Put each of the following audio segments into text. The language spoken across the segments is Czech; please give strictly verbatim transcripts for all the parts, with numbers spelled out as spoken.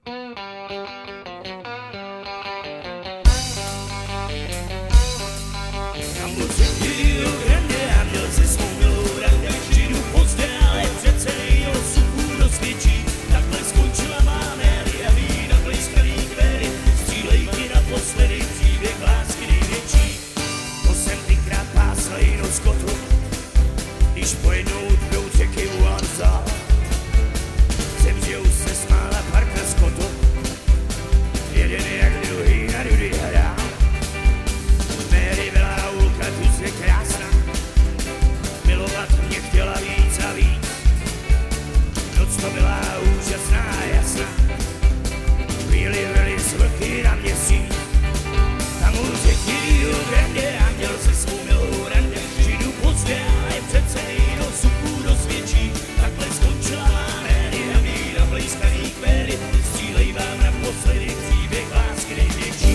Když pojednou proud řeky Ulanza, zemřel se smála parka skotu, jeden jak druhý na dudy hra. Mary byla Ulka, tu je krásná, milovat mě chtěla víc a víc. Noc to byla úžasná a jasná, chvíli vrly z vlky na měsíc. Tam u řeky Rio Grande anděl se svou milou rande, přijdu pozdě, ale přece jinou suku dosvědčí. Takhle skončila má Mary a míra blejskaný kvéry, střílej vám naposledy příběh lásky největší.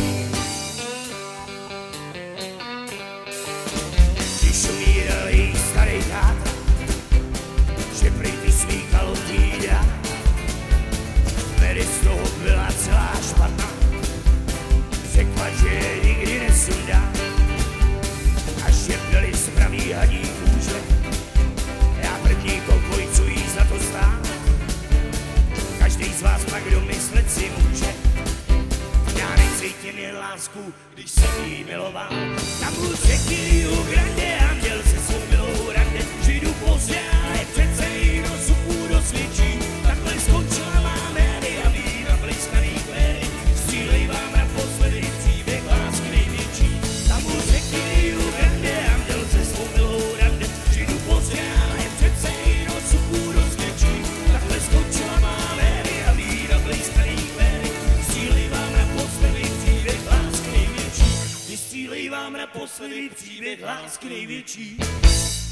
Když umíral její starý táta, že prý ty smíkal týda, Mary z toho byla celá špatná, řekla, že je nikdy nesundá, až je byli spraví hadí kůže. Já první kokojcují za to stát, každý z vás pak domyslet si může. Já necítím jen lásku, když jsem jí miloval. Tam u řeky Rio Grande anděl se svou milou rande, přijdu pozdě, ale přece jinou suku dosvědčí. Takhle skončila má Mary a víra blejskaný kvéry, střílej vám naposledy příběh lásky největší. Tam u řeky Rio Grande anděl se svou milou rande, přijdu pozdě, ale přece jinou suku dosvědčí. Takhle skončila má Mary a víra blejskaný kvéry, střílej vám naposledy příběh lásky největší. Vystřílej vám naposledy příběh lásky největší.